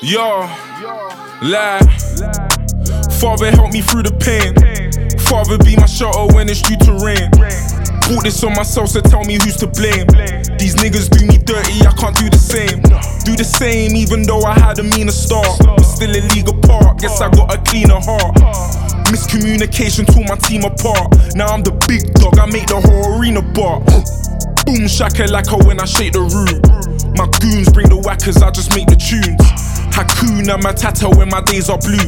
Yo, lie. Father, help me through the pain. Father, be my shelter when it's due to rain. Bought this on myself, so tell me who's to blame. These niggas do me dirty, I can't do the same. Do the same even though I had a meaner start. But still a league apart, guess I got a cleaner heart. Miscommunication tore my team apart. Now I'm the big dog, I make the whole arena bark. Boom shakalaka when I shake the room. My goons bring the whackers, I just make the tunes. Hakuna Matata when my days are blue.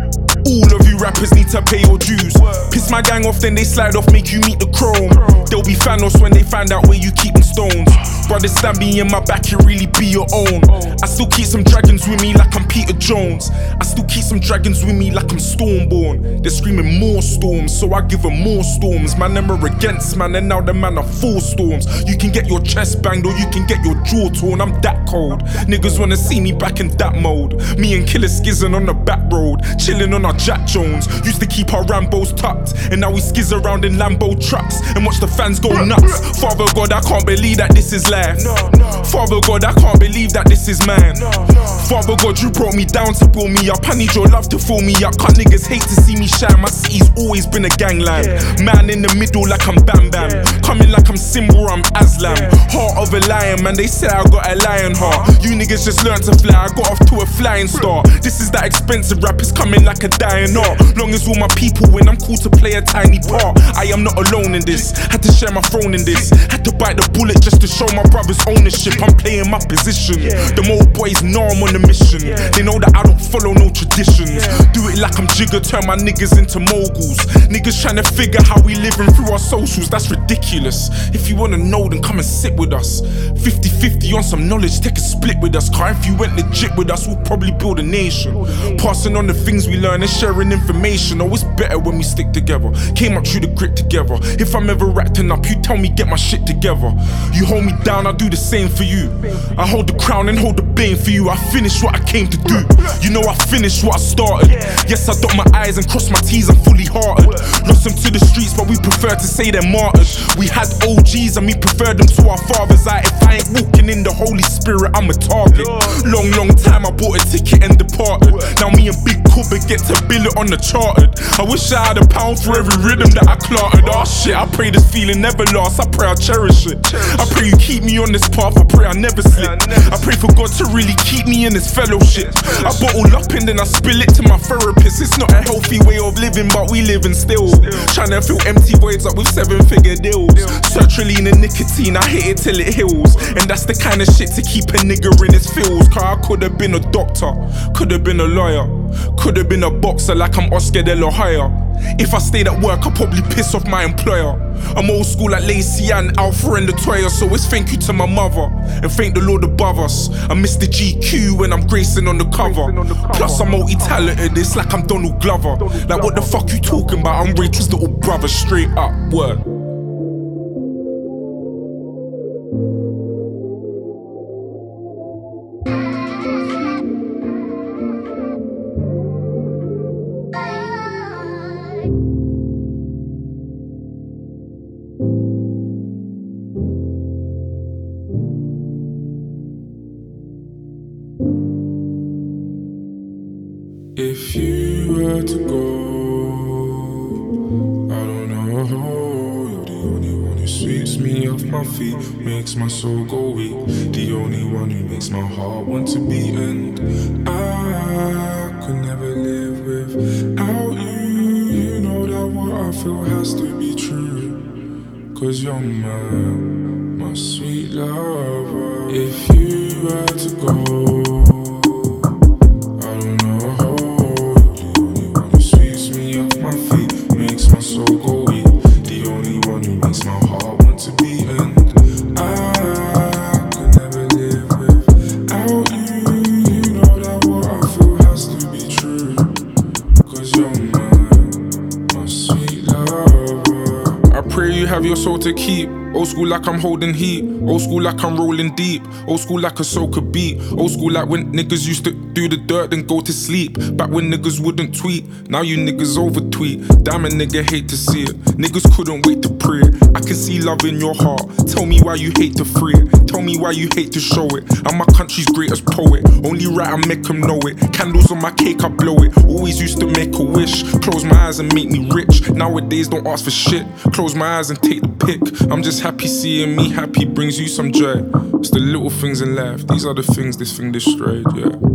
All of you rappers need to pay your dues. Piss my gang off, then they slide off, make you meet the chrome. They'll be Thanos when they find out where you keep them stones. Brothers stab me in my back, it really be your own. I still keep some dragons with me like I'm Peter Jones. I still keep some dragons with me like I'm Stormborn. They're screaming more storms, so I give them more storms. Man, them are against man, and now the man are full storms. You can get your chest banged or you can get your jaw torn, I'm that cold. Niggas wanna see me back in that mode. Me and Killer skizzing on the back road, chilling on our Jack Jones. Used to keep our Rambos tucked, and now we skizz around in Lambo trucks and watch the fans go nuts. Father God, I can't believe that this is life. Father God, I can't believe that this is mine. Father God, you brought me down to build me up. I need your love to fill me up. Can't niggas hate to see me shine. My city's always been a gangland. Man in the middle like I'm Bam Bam. Coming like I'm Simba, I'm Aslam. Heart of a lion, man, they say I got a lion heart. You niggas just learned to fly, I got off to a flying start. This is that expensive rap, it's coming like a dying art. Long as all my people win, I'm cool to play a tiny part. I am not alone in this, had to share my throne in this. Had to bite the bullet just to show my brother's ownership. I'm playing my position. Them old boys know I'm on a mission. They know that I don't follow no traditions. Do it like I'm Jigga, turn my niggas into moguls. Niggas trying to figure how we living through our socials, that's ridiculous. If you wanna know, then come and sit with us. 50-50 on some knowledge, take a split with us. Car if you went legit with us, we'll probably build a nation. Passing on the things we learn and sharing information. Oh, it's better when we stick together. Came up through the grit together. If I'm ever acting up, you tell me get my shit together. You hold me down, I do the same for you. I hold the crown and hold the blame for you. I finish what I came to do. You know I finished what I started. Yes, I dot my I's and cross my T's, I'm fully hearted. Lost them to the streets, but we prefer to say they're martyrs. We had OGs and we preferred them to our fathers. If I ain't walking in the Holy Spirit, I'm a target. Long time I bought a ticket and departed. Now me and Big Cupboard get to bill it on the chartered. I wish I had £1 for every rhythm that I clarted. Oh shit, I pray this feeling never lasts, I pray I cherish it. I pray you keep me on this path, I pray I never slip. I pray for God to really keep me in this fellowship. I bottle up and then I spill it to my therapist. It's not a healthy way of living, but we living still. Trying to fill empty voids up with 7-figure deals. Sertraline and nicotine, I hit it till it heals. And that's the kind of shit to keep a nigga in his feels. Cause I could've been a doctor, could've been a lawyer, could've been a boxer like I'm Oscar De La Hoya. If I stayed at work, I'd probably piss off my employer. I'm old school like Lacey and Alpha and Latoya, so it's thank you to my mother and thank the Lord above us. I'm Mr. GQ when I'm gracing on the cover. Plus I'm multi-talented, it's like I'm Donald Glover. Like what the fuck you talking about? I'm Rachel's little brother, straight up, word. If you were to go, I don't know how. You're the only one who sweeps me off my feet, makes my soul go weak. The only one who makes my heart want to beat. And I could never live without you. You know that what I feel has to be true. Cause you're my sweet lover. If you were to go, Have your soul to keep Old school like I'm holding heat. Old school like I'm rolling deep. Old school like a soca beat. Old school like when niggas used to do the dirt then go to sleep. Back when niggas wouldn't tweet. Now you niggas over tweet. Damn, a nigga hate to see it. Niggas couldn't wait to pray it. I can see love in your heart. Tell me why you hate to free it. Tell me why you hate to show it. I'm my country's greatest poet. Only right I make them know it. Candles on my cake, I blow it. Always used to make a wish. Close my eyes and make me rich. Nowadays don't ask for shit. Close my eyes and take the pick. I'm just happy seeing me happy brings you some joy. It's the little things in life. These are the things this thing destroyed, yeah.